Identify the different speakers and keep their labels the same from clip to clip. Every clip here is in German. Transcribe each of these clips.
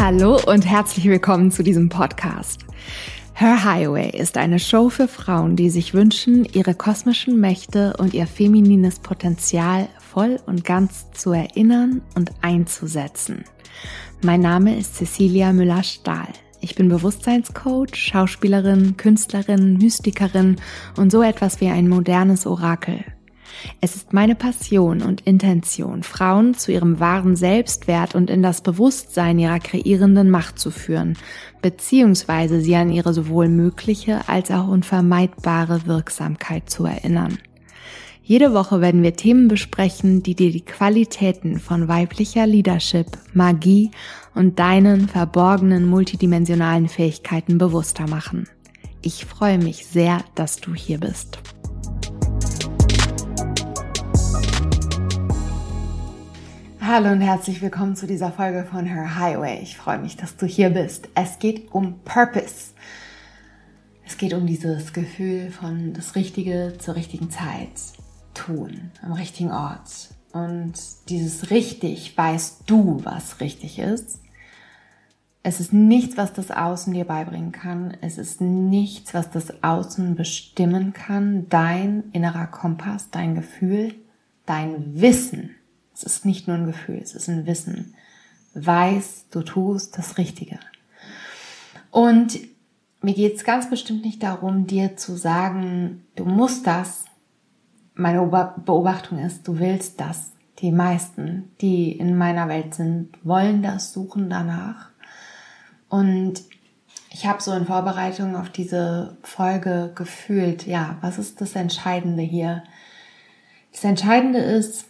Speaker 1: Hallo und herzlich willkommen zu diesem Podcast. Her Highway ist eine Show für Frauen, die sich wünschen, ihre kosmischen Mächte und ihr feminines Potenzial voll und ganz zu erinnern und einzusetzen. Mein Name ist Cecilia Müller-Stahl. Ich bin Bewusstseinscoach, Schauspielerin, Künstlerin, Mystikerin und so etwas wie ein modernes Orakel. Es ist meine Passion und Intention, Frauen zu ihrem wahren Selbstwert und in das Bewusstsein ihrer kreierenden Macht zu führen, beziehungsweise sie an ihre sowohl mögliche als auch unvermeidbare Wirksamkeit zu erinnern. Jede Woche werden wir Themen besprechen, die dir die Qualitäten von weiblicher Leadership, Magie und deinen verborgenen multidimensionalen Fähigkeiten bewusster machen. Ich freue mich sehr, dass du hier bist. Hallo und herzlich willkommen zu dieser Folge von Her Highway. Ich freue mich, dass du hier bist. Es geht um Purpose. Es geht um dieses Gefühl von das Richtige zur richtigen Zeit tun, am richtigen Ort. Und dieses richtig weißt du, was richtig ist. Es ist nichts, was das Außen dir beibringen kann. Es ist nichts, was das Außen bestimmen kann. Dein innerer Kompass, dein Gefühl, dein Wissen. Es ist nicht nur ein Gefühl, es ist ein Wissen. Weiß, du tust das Richtige. Und mir geht es ganz bestimmt nicht darum, dir zu sagen, du musst das. Meine Beobachtung ist, du willst das. Die meisten, die in meiner Welt sind, wollen das, suchen danach. Und ich habe so in Vorbereitung auf diese Folge gefühlt, ja, was ist das Entscheidende hier? Das Entscheidende ist,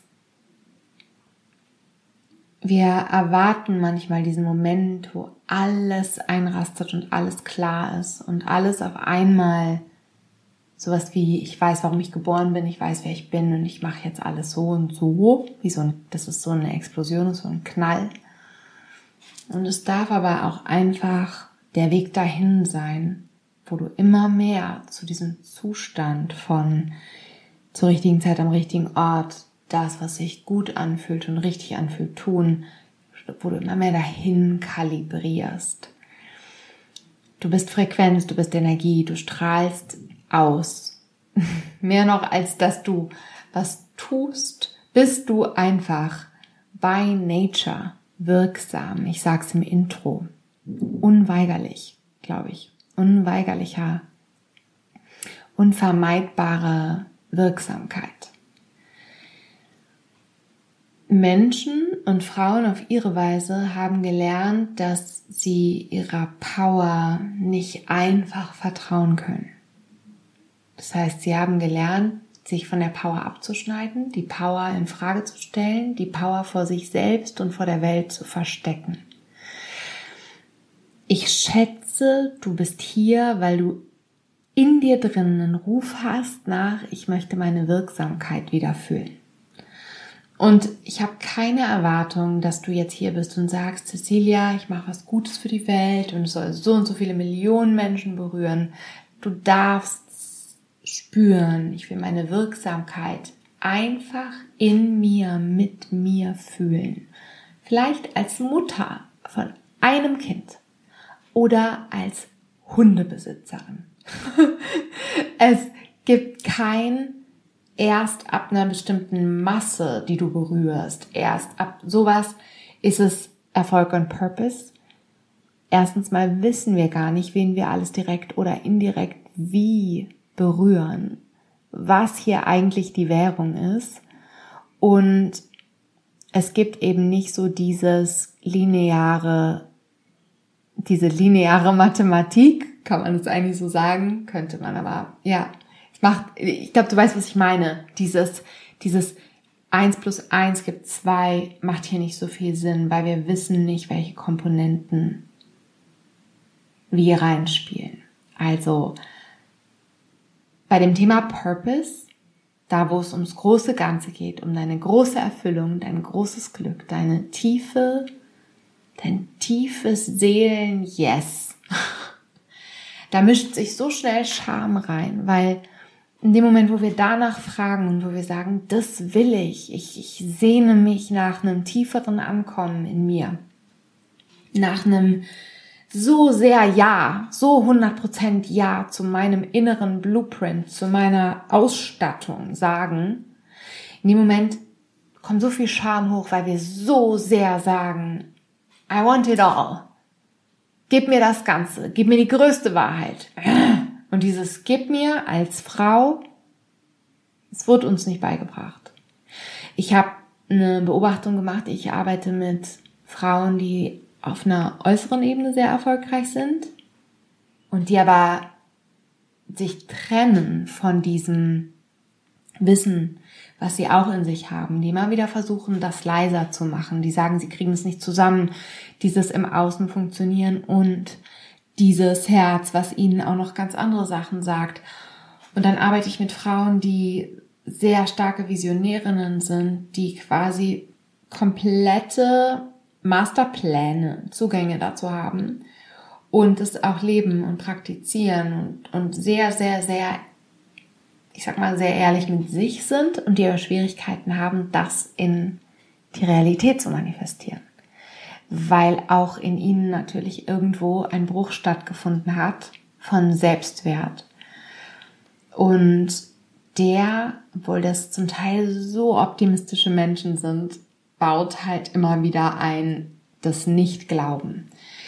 Speaker 1: wir erwarten manchmal diesen Moment, wo alles einrastet und alles klar ist und alles auf einmal sowas wie, ich weiß, warum ich geboren bin, ich weiß, wer ich bin und ich mache jetzt alles so und so, das ist so eine Explosion, so ein Knall. Und es darf aber auch einfach der Weg dahin sein, wo du immer mehr zu diesem Zustand von zur richtigen Zeit am richtigen Ort, das, was sich gut anfühlt und richtig anfühlt, tun, wo du immer mehr dahin kalibrierst. Du bist Frequenz, du bist Energie, du strahlst aus. Mehr noch, als dass du was tust, bist du einfach by nature wirksam. Ich sag's im Intro. Unweigerlich, glaube ich. Unweigerlicher, unvermeidbare Wirksamkeit. Menschen und Frauen auf ihre Weise haben gelernt, dass sie ihrer Power nicht einfach vertrauen können. Das heißt, sie haben gelernt, sich von der Power abzuschneiden, die Power in Frage zu stellen, die Power vor sich selbst und vor der Welt zu verstecken. Ich schätze, du bist hier, weil du in dir drin einen Ruf hast nach, ich möchte meine Wirksamkeit wieder fühlen. Und ich habe keine Erwartung, dass du jetzt hier bist und sagst, Cecilia, ich mache was Gutes für die Welt und es soll so und so viele Millionen Menschen berühren. Du darfst spüren, ich will meine Wirksamkeit einfach in mir, mit mir fühlen. Vielleicht als Mutter von einem Kind oder als Hundebesitzerin. Es gibt kein erst ab einer bestimmten Masse, die du berührst, erst ab sowas ist es Erfolg und Purpose. Erstens mal wissen wir gar nicht, wen wir alles direkt oder indirekt wie berühren, was hier eigentlich die Währung ist. Und es gibt eben nicht so diese lineare Mathematik, kann man das eigentlich so sagen, könnte man aber, ja. Ich glaube, du weißt, was ich meine. Dieses 1 plus 1 gibt 2 macht hier nicht so viel Sinn, weil wir wissen nicht, welche Komponenten wir reinspielen. Also bei dem Thema Purpose, da wo es ums große Ganze geht, um deine große Erfüllung, dein großes Glück, dein tiefes Seelen-Yes, da mischt sich so schnell Scham rein, weil in dem Moment, wo wir danach fragen und wo wir sagen, das will ich sehne mich nach einem tieferen Ankommen in mir, nach einem so sehr Ja, so 100% Ja zu meinem inneren Blueprint, zu meiner Ausstattung sagen, in dem Moment kommt so viel Scham hoch, weil wir so sehr sagen, I want it all. Gib mir das Ganze, gib mir die größte Wahrheit. Und dieses Gib mir als Frau, es wurde uns nicht beigebracht. Ich habe eine Beobachtung gemacht, ich arbeite mit Frauen, die auf einer äußeren Ebene sehr erfolgreich sind und die aber sich trennen von diesem Wissen, was sie auch in sich haben, die immer wieder versuchen, das leiser zu machen, die sagen, sie kriegen es nicht zusammen, dieses im Außen funktionieren und dieses Herz, was ihnen auch noch ganz andere Sachen sagt. Und dann arbeite ich mit Frauen, die sehr starke Visionärinnen sind, die quasi komplette Masterpläne, Zugänge dazu haben und es auch leben und praktizieren und sehr, sehr, sehr, ich sag mal, sehr ehrlich mit sich sind und die aber Schwierigkeiten haben, das in die Realität zu manifestieren. Weil auch in ihnen natürlich irgendwo ein Bruch stattgefunden hat von Selbstwert. Und der, obwohl das zum Teil so optimistische Menschen sind, baut halt immer wieder ein das Nicht-Glauben.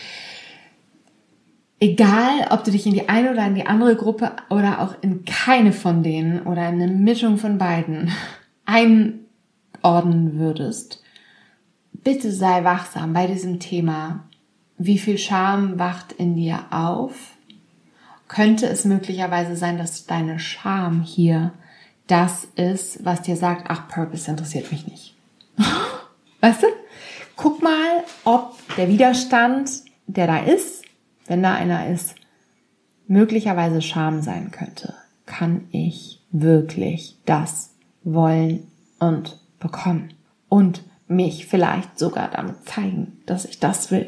Speaker 1: Egal, ob du dich in die eine oder in die andere Gruppe oder auch in keine von denen oder in eine Mischung von beiden einordnen würdest, bitte sei wachsam bei diesem Thema. Wie viel Scham wacht in dir auf? Könnte es möglicherweise sein, dass deine Scham hier das ist, was dir sagt, ach, Purpose interessiert mich nicht. Weißt du? Guck mal, ob der Widerstand, der da ist, wenn da einer ist, möglicherweise Scham sein könnte. Kann ich wirklich das wollen und bekommen? Und mich vielleicht sogar damit zeigen, dass ich das will.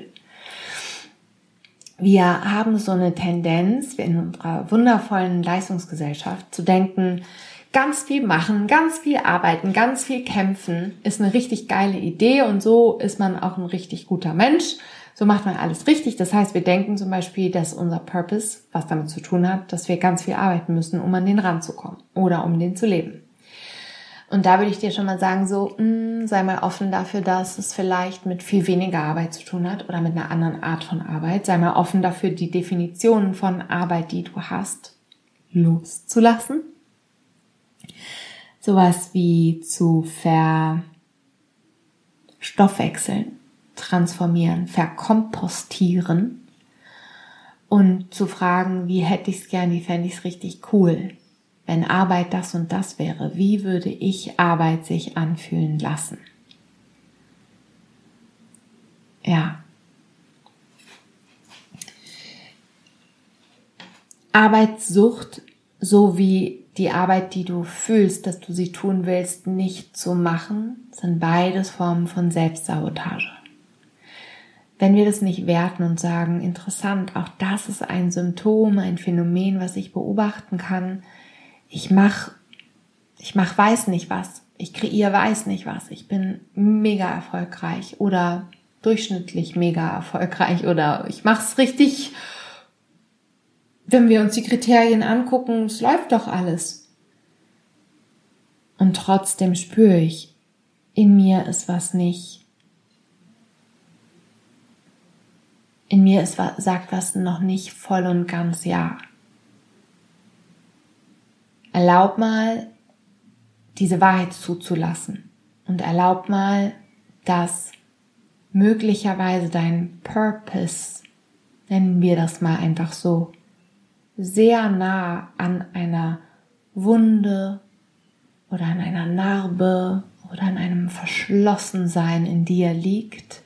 Speaker 1: Wir haben so eine Tendenz in unserer wundervollen Leistungsgesellschaft zu denken, ganz viel machen, ganz viel arbeiten, ganz viel kämpfen ist eine richtig geile Idee und so ist man auch ein richtig guter Mensch. So macht man alles richtig. Das heißt, wir denken zum Beispiel, dass unser Purpose, was damit zu tun hat, dass wir ganz viel arbeiten müssen, um an den ranzukommen oder um den zu leben. Und da würde ich dir schon mal sagen, so, sei mal offen dafür, dass es vielleicht mit viel weniger Arbeit zu tun hat oder mit einer anderen Art von Arbeit. Sei mal offen dafür, die Definitionen von Arbeit, die du hast, loszulassen. Sowas wie zu verstoffwechseln, transformieren, verkompostieren und zu fragen, wie hätte ich es gern, wie fände ich es richtig cool, wenn Arbeit das und das wäre. Wie würde ich Arbeit sich anfühlen lassen? Ja. Arbeitssucht, so wie die Arbeit, die du fühlst, dass du sie tun willst, nicht zu machen, sind beides Formen von Selbstsabotage. Wenn wir das nicht werten und sagen, interessant, auch das ist ein Symptom, ein Phänomen, was ich beobachten kann. Ich mach weiß nicht was. Ich kreiere weiß nicht was. Ich bin mega erfolgreich oder durchschnittlich mega erfolgreich oder ich mach's richtig. Wenn wir uns die Kriterien angucken, es läuft doch alles. Und trotzdem spüre ich, in mir ist was nicht. In mir ist was, sagt was noch nicht voll und ganz ja. Erlaub mal, diese Wahrheit zuzulassen. Und erlaub mal, dass möglicherweise dein Purpose, nennen wir das mal einfach so, sehr nah an einer Wunde oder an einer Narbe oder an einem Verschlossensein in dir liegt,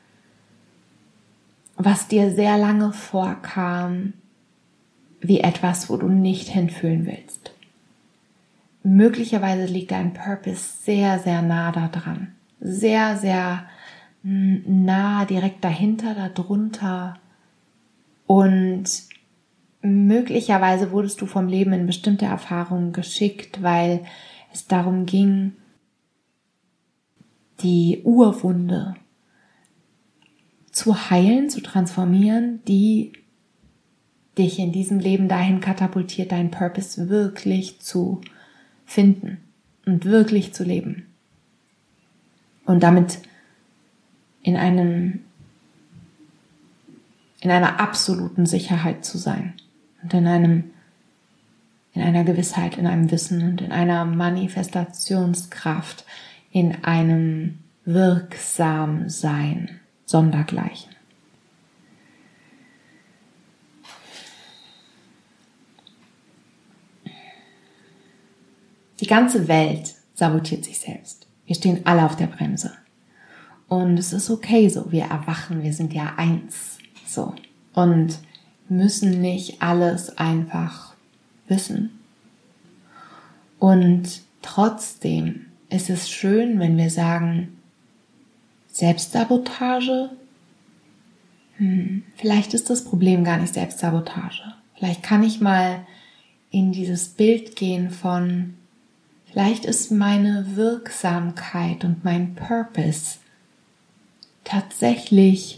Speaker 1: was dir sehr lange vorkam wie etwas, wo du nicht hinfühlen willst. Möglicherweise liegt dein Purpose sehr, sehr nah da dran. Sehr, sehr nah, direkt dahinter, darunter. Und möglicherweise wurdest du vom Leben in bestimmte Erfahrungen geschickt, weil es darum ging, die Urwunde zu heilen, zu transformieren, die dich in diesem Leben dahin katapultiert, deinen Purpose wirklich zu finden und wirklich zu leben. Und damit in einer absoluten Sicherheit zu sein und in einer Gewissheit, in einem Wissen und in einer Manifestationskraft, in einem Wirksamsein sondergleichen. Die ganze Welt sabotiert sich selbst. Wir stehen alle auf der Bremse. Und es ist okay so. Wir erwachen, wir sind ja eins. So. Und müssen nicht alles einfach wissen. Und trotzdem ist es schön, wenn wir sagen, Selbstsabotage? Vielleicht ist das Problem gar nicht Selbstsabotage. Vielleicht kann ich mal in dieses Bild gehen von, vielleicht ist meine Wirksamkeit und mein Purpose tatsächlich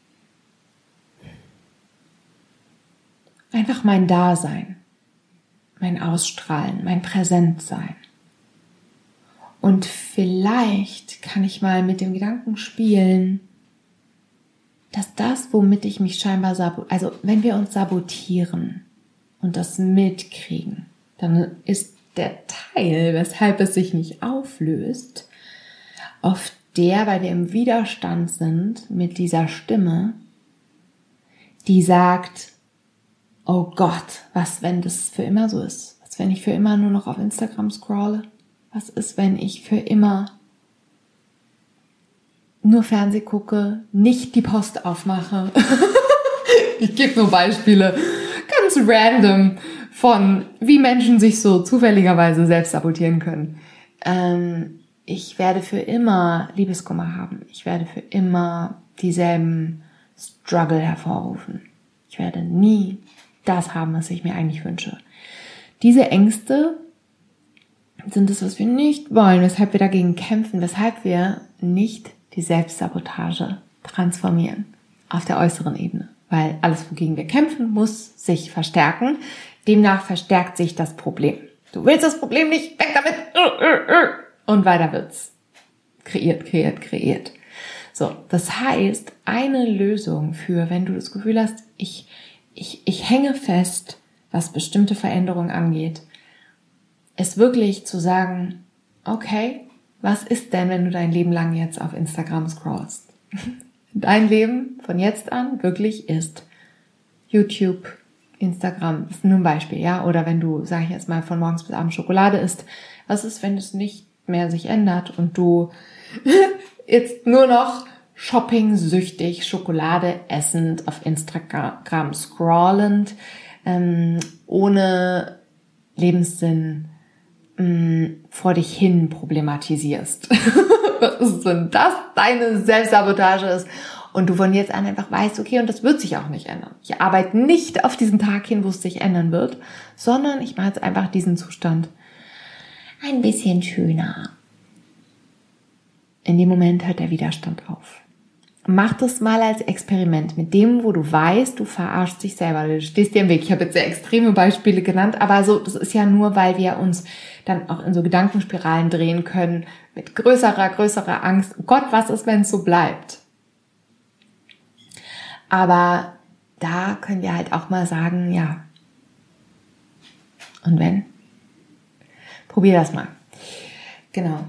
Speaker 1: einfach mein Dasein, mein Ausstrahlen, mein Präsentsein. Und vielleicht kann ich mal mit dem Gedanken spielen, dass das, womit ich mich scheinbar also wenn wir uns sabotieren und das mitkriegen, dann ist der Teil, weshalb es sich nicht auflöst, oft der, weil wir im Widerstand sind mit dieser Stimme, die sagt, oh Gott, was, wenn das für immer so ist? Was, wenn ich für immer nur noch auf Instagram scrolle? Was ist, wenn ich für immer nur Fernseh gucke, nicht die Post aufmache? Ich gebe nur Beispiele, ganz random, von wie Menschen sich so zufälligerweise selbst sabotieren können. Ich werde für immer Liebeskummer haben. Ich werde für immer dieselben Struggle hervorrufen. Ich werde nie das haben, was ich mir eigentlich wünsche. Diese Ängste sind es, was wir nicht wollen, weshalb wir dagegen kämpfen, weshalb wir nicht die Selbstsabotage transformieren auf der äußeren Ebene. Weil alles, wogegen wir kämpfen, muss sich verstärken. Demnach verstärkt sich das Problem. Du willst das Problem nicht, weg damit! Und weiter wird's. Kreiert. So, das heißt, eine Lösung für, wenn du das Gefühl hast, ich hänge fest, was bestimmte Veränderungen angeht, ist wirklich zu sagen, okay, was ist denn, wenn du dein Leben lang jetzt auf Instagram scrollst? Dein Leben von jetzt an wirklich ist YouTube, Instagram, das ist nur ein Beispiel, ja? Oder wenn du, sag ich jetzt mal, von morgens bis abends Schokolade isst, was ist, wenn es nicht mehr sich ändert und du jetzt nur noch shopping-süchtig, Schokolade essend, auf Instagram scrollend, ohne Lebenssinn vor dich hin problematisierst. Was ist, wenn das deine Selbstsabotage ist und du von jetzt an einfach weißt, okay, und das wird sich auch nicht ändern. Ich arbeite nicht auf diesen Tag hin, wo es sich ändern wird, sondern ich mache jetzt einfach diesen Zustand ein bisschen schöner. In dem Moment hört der Widerstand auf. Mach das mal als Experiment mit dem, wo du weißt, du verarschst dich selber, du stehst dir im Weg. Ich habe jetzt sehr extreme Beispiele genannt, aber so, das ist ja nur, weil wir uns dann auch in so Gedankenspiralen drehen können mit größerer Angst. Oh Gott, was ist, wenn es so bleibt? Aber da können wir halt auch mal sagen, ja. Und wenn? Probier das mal. Genau.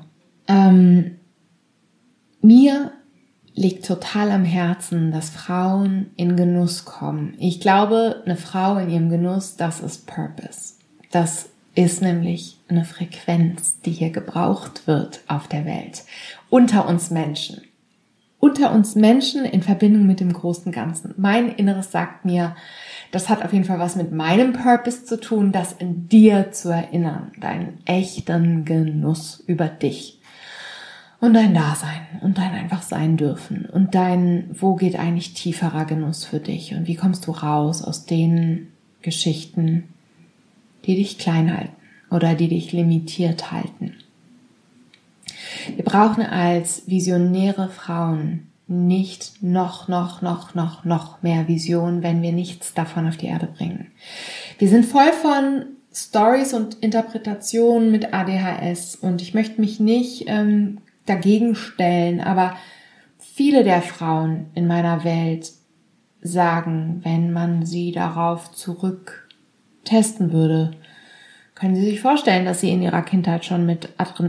Speaker 1: Mir liegt total am Herzen, dass Frauen in Genuss kommen. Ich glaube, eine Frau in ihrem Genuss, das ist Purpose. Das ist nämlich eine Frequenz, die hier gebraucht wird auf der Welt. Unter uns Menschen. Unter uns Menschen in Verbindung mit dem großen Ganzen. Mein Inneres sagt mir, das hat auf jeden Fall was mit meinem Purpose zu tun, das in dir zu erinnern. Deinen echten Genuss über dich. Und dein Dasein und dein einfach sein dürfen und dein, wo geht eigentlich tieferer Genuss für dich und wie kommst du raus aus den Geschichten, die dich klein halten oder die dich limitiert halten. Wir brauchen als visionäre Frauen nicht noch mehr Vision, wenn wir nichts davon auf die Erde bringen. Wir sind voll von Stories und Interpretationen mit ADHS und ich möchte mich nicht dagegen stellen, aber viele der Frauen in meiner Welt sagen, wenn man sie darauf zurück testen würde, können Sie sich vorstellen, dass Sie in Ihrer Kindheit schon mit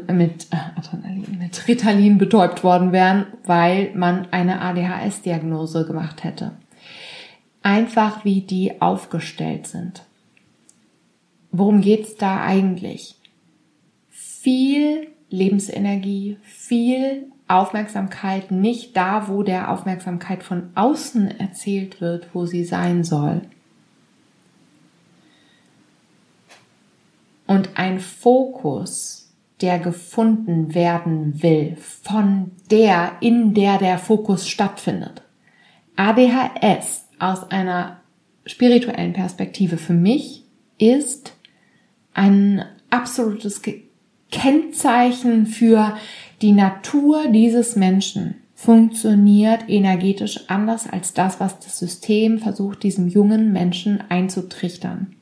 Speaker 1: Ritalin betäubt worden wären, weil man eine ADHS-Diagnose gemacht hätte. Einfach wie die aufgestellt sind. Worum geht's da eigentlich? Viel Lebensenergie, viel Aufmerksamkeit, nicht da, wo der Aufmerksamkeit von außen erzählt wird, wo sie sein soll. Und ein Fokus, der gefunden werden will, in der der Fokus stattfindet. ADHS aus einer spirituellen Perspektive für mich ist ein absolutes Kennzeichen für die Natur dieses Menschen. Funktioniert energetisch anders als das, was das System versucht, diesem jungen Menschen einzutrichtern.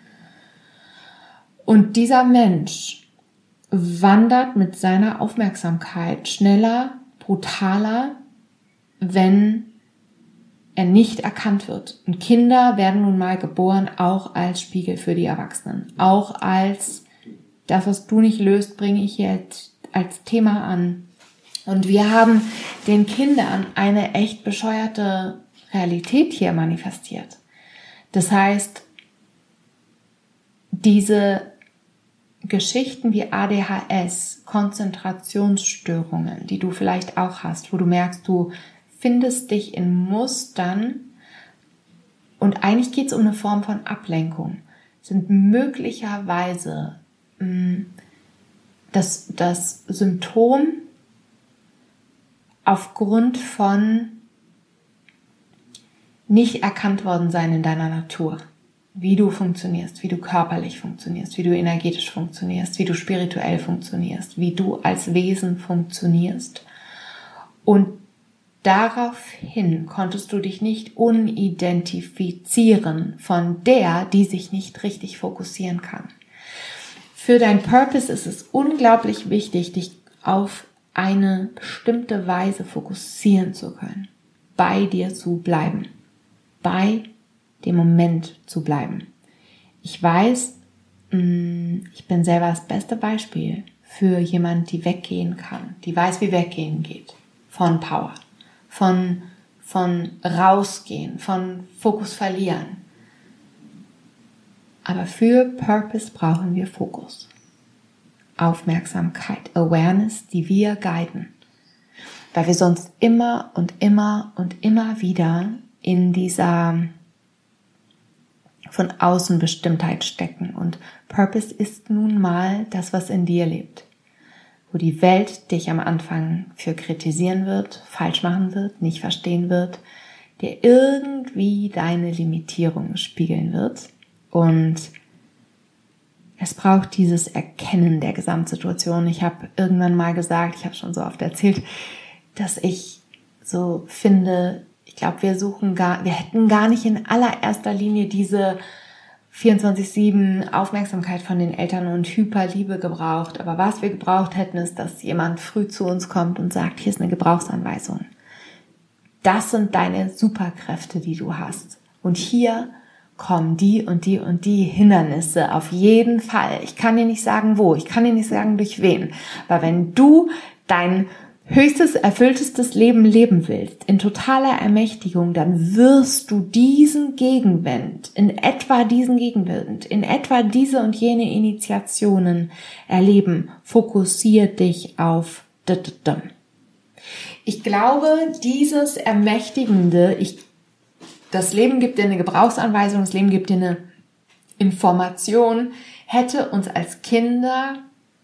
Speaker 1: Und dieser Mensch wandert mit seiner Aufmerksamkeit schneller, brutaler, wenn er nicht erkannt wird. Und Kinder werden nun mal geboren, auch als Spiegel für die Erwachsenen. Auch als das, was du nicht löst, bringe ich jetzt als Thema an. Und wir haben den Kindern eine echt bescheuerte Realität hier manifestiert. Das heißt, diese Geschichten wie ADHS, Konzentrationsstörungen, die du vielleicht auch hast, wo du merkst, du findest dich in Mustern und eigentlich geht es um eine Form von Ablenkung, sind möglicherweise das Symptom aufgrund von nicht erkannt worden sein in deiner Natur. Wie du funktionierst, wie du körperlich funktionierst, wie du energetisch funktionierst, wie du spirituell funktionierst, wie du als Wesen funktionierst. Und daraufhin konntest du dich nicht unidentifizieren von der, die sich nicht richtig fokussieren kann. Für dein Purpose ist es unglaublich wichtig, dich auf eine bestimmte Weise fokussieren zu können, bei dir zu bleiben, bei dem Moment zu bleiben. Ich weiß, ich bin selber das beste Beispiel für jemand, die weggehen kann, die weiß, wie weggehen geht, von Power, von rausgehen, von Fokus verlieren. Aber für Purpose brauchen wir Fokus, Aufmerksamkeit, Awareness, die wir guiden, weil wir sonst immer wieder in dieser von außen Bestimmtheit stecken. Und Purpose ist nun mal das, was in dir lebt. Wo die Welt dich am Anfang für kritisieren wird, falsch machen wird, nicht verstehen wird, dir irgendwie deine Limitierung spiegeln wird. Und es braucht dieses Erkennen der Gesamtsituation. Ich habe irgendwann mal gesagt, ich habe schon so oft erzählt, dass ich so finde, ich glaube, wir hätten gar nicht in allererster Linie diese 24/7 Aufmerksamkeit von den Eltern und Hyperliebe gebraucht. Aber was wir gebraucht hätten, ist, dass jemand früh zu uns kommt und sagt, hier ist eine Gebrauchsanweisung. Das sind deine Superkräfte, die du hast. Und hier kommen die und die und die Hindernisse auf jeden Fall. Ich kann dir nicht sagen, wo. Ich kann dir nicht sagen, durch wen. Aber wenn du dein höchstes, erfülltestes Leben leben willst, in totaler Ermächtigung, dann wirst du in etwa diese und jene Initiationen erleben. Fokussier dich auf Ich glaube, dieses Ermächtigende, das Leben gibt dir eine Gebrauchsanweisung, das Leben gibt dir eine Information, hätte uns als Kinder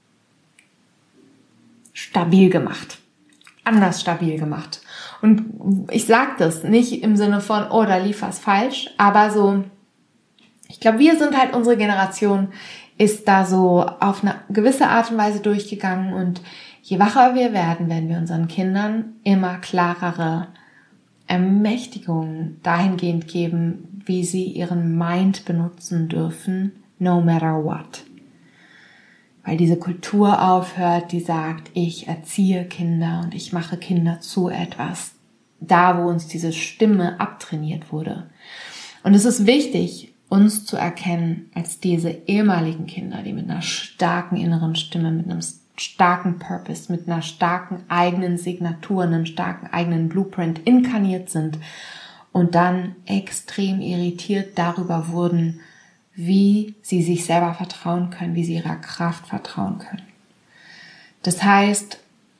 Speaker 1: stabil gemacht. Anders stabil gemacht. Und ich sage das nicht im Sinne von, oh, da lief was falsch, aber so, ich glaube, wir sind halt, unsere Generation ist da so auf eine gewisse Art und Weise durchgegangen und Je wacher wir werden, werden wir unseren Kindern immer klarere Ermächtigungen dahingehend geben, wie sie ihren Mind benutzen dürfen, no matter what. Weil diese Kultur aufhört, die sagt, ich erziehe Kinder und ich mache Kinder zu etwas. Da, wo uns diese Stimme abtrainiert wurde. Und es ist wichtig, uns zu erkennen als diese ehemaligen Kinder, die mit einer starken inneren Stimme, mit einem starken Purpose, mit einer starken eigenen Signatur, einem starken eigenen Blueprint inkarniert sind und dann extrem irritiert darüber wurden, wie sie sich selber vertrauen können, wie sie ihrer Kraft vertrauen können. Das heißt,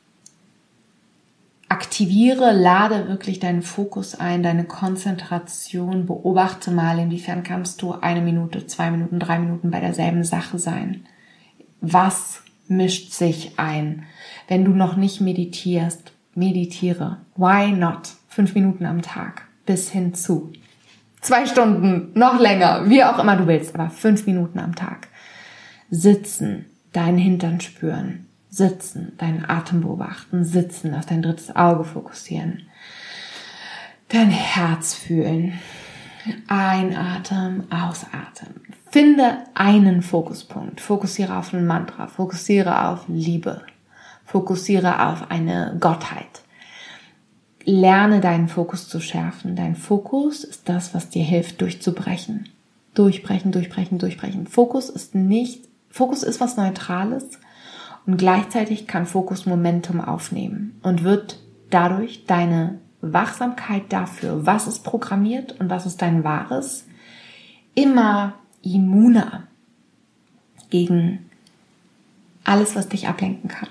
Speaker 1: aktiviere, lade wirklich deinen Fokus ein, deine Konzentration, beobachte mal, inwiefern kannst du 1 Minute, 2 Minuten, 3 Minuten bei derselben Sache sein. Was mischt sich ein? Wenn du noch nicht meditierst, meditiere. Why not? 5 Minuten am Tag bis hin zu 2 Stunden, noch länger, wie auch immer du willst, aber 5 Minuten am Tag. Sitzen, deinen Hintern spüren, sitzen, deinen Atem beobachten, sitzen, auf dein drittes Auge fokussieren, dein Herz fühlen, einatmen, ausatmen. Finde einen Fokuspunkt, fokussiere auf ein Mantra, fokussiere auf Liebe, fokussiere auf eine Gottheit. Lerne deinen Fokus zu schärfen. Dein Fokus ist das, was dir hilft, durchzubrechen. Durchbrechen, durchbrechen, durchbrechen. Fokus ist was Neutrales und gleichzeitig kann Fokus Momentum aufnehmen und wird dadurch deine Wachsamkeit dafür, was ist programmiert und was ist dein Wahres, immer immuner gegen alles, was dich ablenken kann.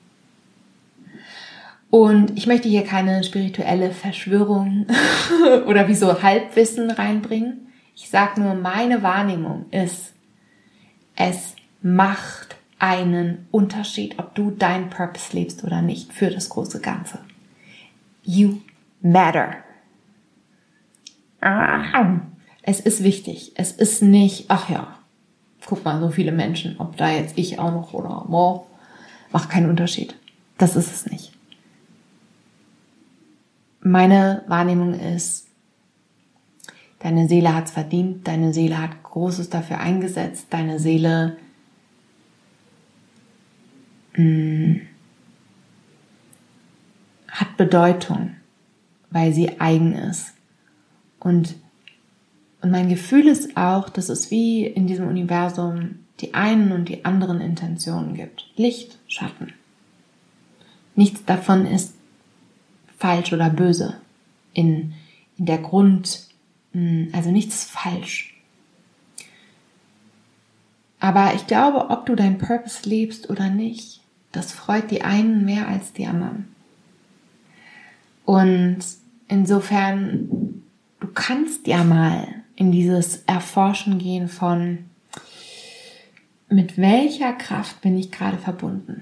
Speaker 1: Und ich möchte hier keine spirituelle Verschwörung oder wie so Halbwissen reinbringen. Ich sage nur, meine Wahrnehmung ist, es macht einen Unterschied, ob du deinen Purpose lebst oder nicht, für das große Ganze. You matter. Es ist wichtig. Es ist nicht, ach ja, guck mal, so viele Menschen, ob da jetzt ich auch noch oder macht keinen Unterschied. Das ist es nicht. Meine Wahrnehmung ist, deine Seele hat's verdient, deine Seele hat Großes dafür eingesetzt, deine Seele hat Bedeutung, weil sie eigen ist. Und mein Gefühl ist auch, dass es wie in diesem Universum die einen und die anderen Intentionen gibt. Licht, Schatten. Nichts davon ist falsch oder böse in der also nichts ist falsch. Aber ich glaube, ob du deinen Purpose lebst oder nicht, das freut die einen mehr als die anderen. Und insofern, du kannst ja mal in dieses Erforschen gehen von, mit welcher Kraft bin ich gerade verbunden?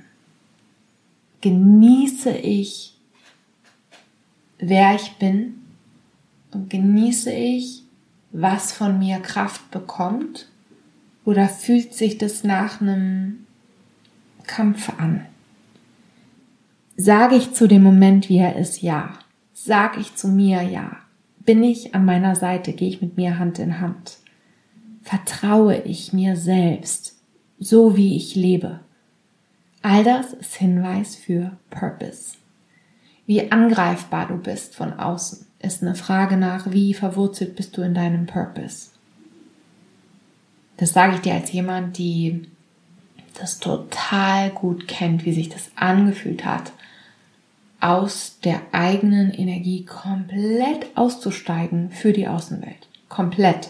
Speaker 1: Genieße ich, wer ich bin, und genieße ich, was von mir Kraft bekommt, oder fühlt sich das nach einem Kampf an? Sage ich zu dem Moment, wie er ist, ja. Sage ich zu mir, ja. Bin ich an meiner Seite, gehe ich mit mir Hand in Hand. Vertraue ich mir selbst, so wie ich lebe. All das ist Hinweis für Purpose. Wie angreifbar du bist von außen, ist eine Frage nach, wie verwurzelt bist du in deinem Purpose. Das sage ich dir als jemand, die das total gut kennt, wie sich das angefühlt hat, aus der eigenen Energie komplett auszusteigen für die Außenwelt. Komplett.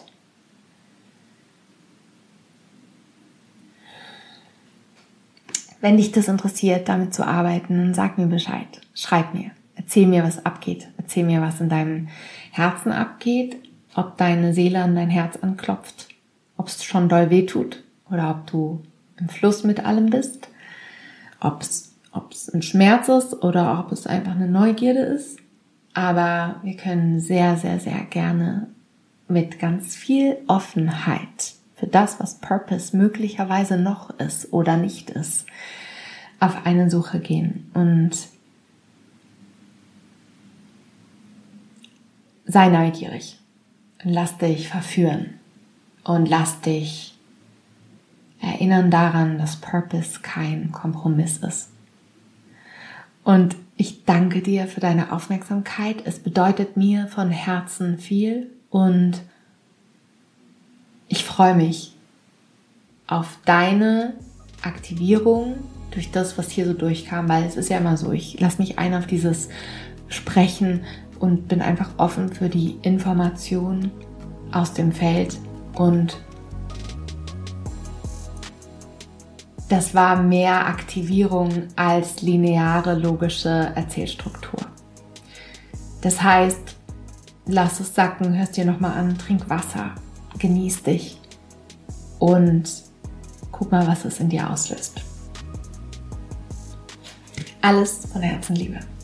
Speaker 1: Wenn dich das interessiert, damit zu arbeiten, dann sag mir Bescheid. Schreib mir. Erzähl mir, was abgeht. Erzähl mir, was in deinem Herzen abgeht. Ob deine Seele an dein Herz anklopft. Ob es schon doll wehtut. Oder ob du im Fluss mit allem bist. Ob es ein Schmerz ist oder ob es einfach eine Neugierde ist. Aber wir können sehr, sehr, sehr gerne mit ganz viel Offenheit für das, was Purpose möglicherweise noch ist oder nicht ist, auf eine Suche gehen und sei neugierig. Lass dich verführen und lass dich erinnern daran, dass Purpose kein Kompromiss ist. Und ich danke dir für deine Aufmerksamkeit. Es bedeutet mir von Herzen viel und ich freue mich auf deine Aktivierung durch das, was hier so durchkam, weil es ist ja immer so, ich lasse mich ein auf dieses Sprechen und bin einfach offen für die Informationen aus dem Feld und das war mehr Aktivierung als lineare, logische Erzählstruktur. Das heißt, lass es sacken, hörst dir nochmal an, trink Wasser, genieß dich und guck mal, was es in dir auslöst. Alles von Herzen Liebe.